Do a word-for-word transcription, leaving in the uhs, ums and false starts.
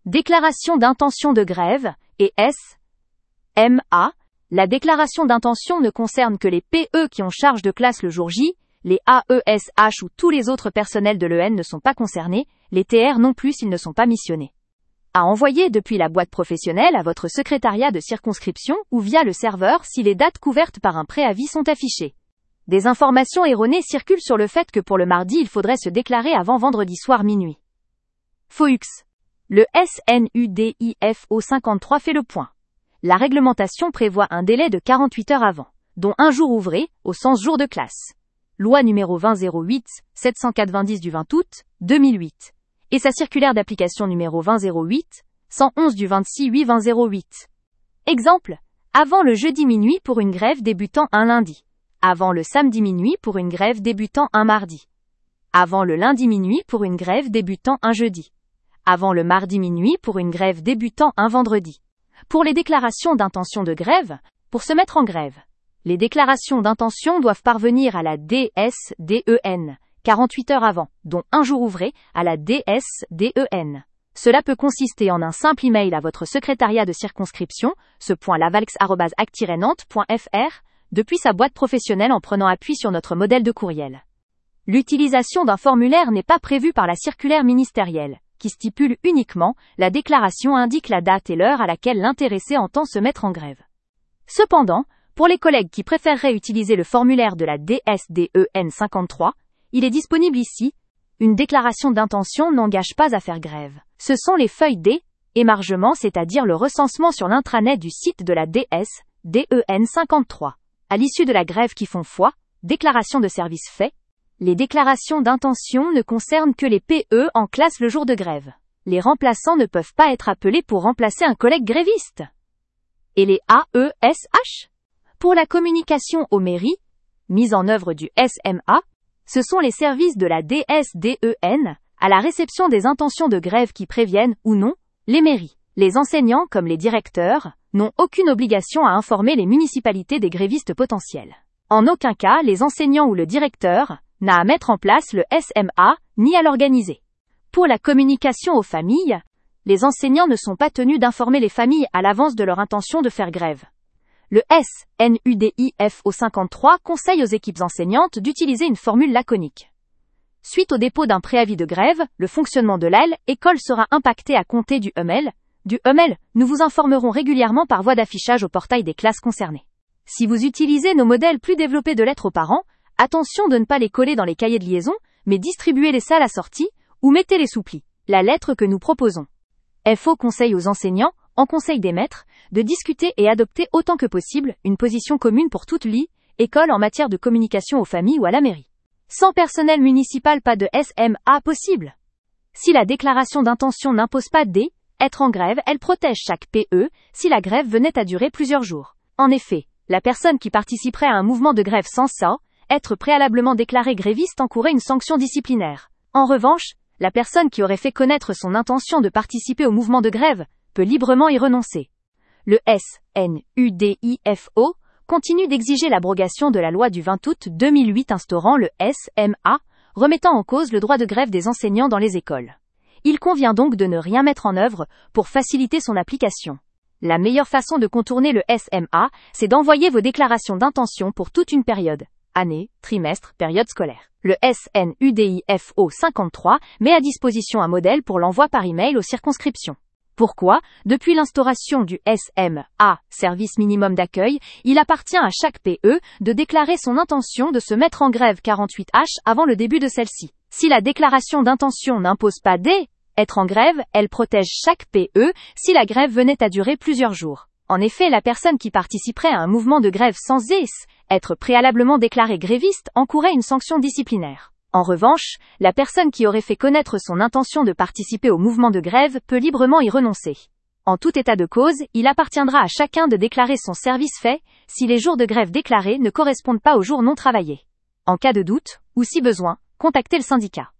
Déclaration d'intention de grève, et S M A. La déclaration d'intention ne concerne que les P E qui ont charge de classe le jour J, les A E S H ou tous les autres personnels de l'E N ne sont pas concernés, les T R non plus s'ils ne sont pas missionnés. À envoyer depuis la boîte professionnelle à votre secrétariat de circonscription ou via le serveur si les dates couvertes par un préavis sont affichées. Des informations erronées circulent sur le fait que pour le mardi il faudrait se déclarer avant vendredi soir minuit. Faux. Le S N U D I F O cinquante-trois fait le point. La réglementation prévoit un délai de quarante-huit heures avant, dont un jour ouvré, au sens jour de classe. Loi numéro vingt zéro huit sept cent quatre-vingt-dix du vingt août deux mille huit. Et sa circulaire d'application numéro vingt zéro huit cent onze du vingt-six juillet deux mille zéro huit. Exemple. Avant le jeudi minuit pour une grève débutant un lundi. Avant le samedi minuit pour une grève débutant un mardi. Avant le lundi minuit pour une grève débutant un jeudi. Avant le mardi minuit pour une grève débutant un vendredi. Pour les déclarations d'intention de grève, pour se mettre en grève, les déclarations d'intention doivent parvenir à la D S D E N quarante-huit heures avant, dont un jour ouvré, à la D S D E N. Cela peut consister en un simple email à votre secrétariat de circonscription, ce.lavalx arobase ac tiret nantes point f r, depuis sa boîte professionnelle en prenant appui sur notre modèle de courriel. L'utilisation d'un formulaire n'est pas prévue par la circulaire ministérielle, qui stipule uniquement « La déclaration indique la date et l'heure à laquelle l'intéressé entend se mettre en grève ». Cependant, pour les collègues qui préféreraient utiliser le formulaire de la D S D E N cinquante-trois, il est disponible ici. Une déclaration d'intention n'engage pas à faire grève. Ce sont les feuilles D, émargement, c'est-à-dire le recensement sur l'intranet du site de la D S D E N cinquante-trois. À l'issue de la grève qui font foi, déclaration de service fait. Les déclarations d'intention ne concernent que les P E en classe le jour de grève. Les remplaçants ne peuvent pas être appelés pour remplacer un collègue gréviste. Et les A E S H? Pour la communication aux mairies, mise en œuvre du S M A, ce sont les services de la D S D E N, à la réception des intentions de grève qui préviennent, ou non, les mairies. Les enseignants, comme les directeurs, n'ont aucune obligation à informer les municipalités des grévistes potentiels. En aucun cas, les enseignants ou le directeur n'a à mettre en place le S M A, ni à l'organiser. Pour la communication aux familles, les enseignants ne sont pas tenus d'informer les familles à l'avance de leur intention de faire grève. Le S N U D I F O cinquante-trois conseille aux équipes enseignantes d'utiliser une formule laconique. Suite au dépôt d'un préavis de grève, le fonctionnement de l'A L école sera impacté à compter du E M L. Du E M L, nous vous informerons régulièrement par voie d'affichage au portail des classes concernées. Si vous utilisez nos modèles plus développés de lettres aux parents, attention de ne pas les coller dans les cahiers de liaison, mais distribuez-les à la sortie, ou mettez-les sous pli. La lettre que nous proposons. F O conseille aux enseignants, en conseil des maîtres, de discuter et adopter autant que possible une position commune pour toute L I, école en matière de communication aux familles ou à la mairie. Sans personnel municipal, pas de S M A possible. Si la déclaration d'intention n'impose pas d', être en grève, elle protège chaque P E, si la grève venait à durer plusieurs jours. En effet, la personne qui participerait à un mouvement de grève sans ça, être préalablement déclaré gréviste encourait une sanction disciplinaire. En revanche, la personne qui aurait fait connaître son intention de participer au mouvement de grève peut librement y renoncer. Le S N U D I F O continue d'exiger l'abrogation de la loi du vingt août deux mille huit instaurant le S M A, remettant en cause le droit de grève des enseignants dans les écoles. Il convient donc de ne rien mettre en œuvre pour faciliter son application. La meilleure façon de contourner le S M A, c'est d'envoyer vos déclarations d'intention pour toute une période. Année, trimestre, période scolaire. Le S N U D I F O cinquante-trois met à disposition un modèle pour l'envoi par email aux circonscriptions. Pourquoi? Depuis l'instauration du S M A, service minimum d'accueil, il appartient à chaque P E de déclarer son intention de se mettre en grève quarante-huit heures avant le début de celle-ci. Si la déclaration d'intention n'impose pas d', être en grève, elle protège chaque P E si la grève venait à durer plusieurs jours. En effet, la personne qui participerait à un mouvement de grève sans S, être préalablement déclarée gréviste, encourait une sanction disciplinaire. En revanche, la personne qui aurait fait connaître son intention de participer au mouvement de grève peut librement y renoncer. En tout état de cause, il appartiendra à chacun de déclarer son service fait, si les jours de grève déclarés ne correspondent pas aux jours non travaillés. En cas de doute, ou si besoin, contactez le syndicat.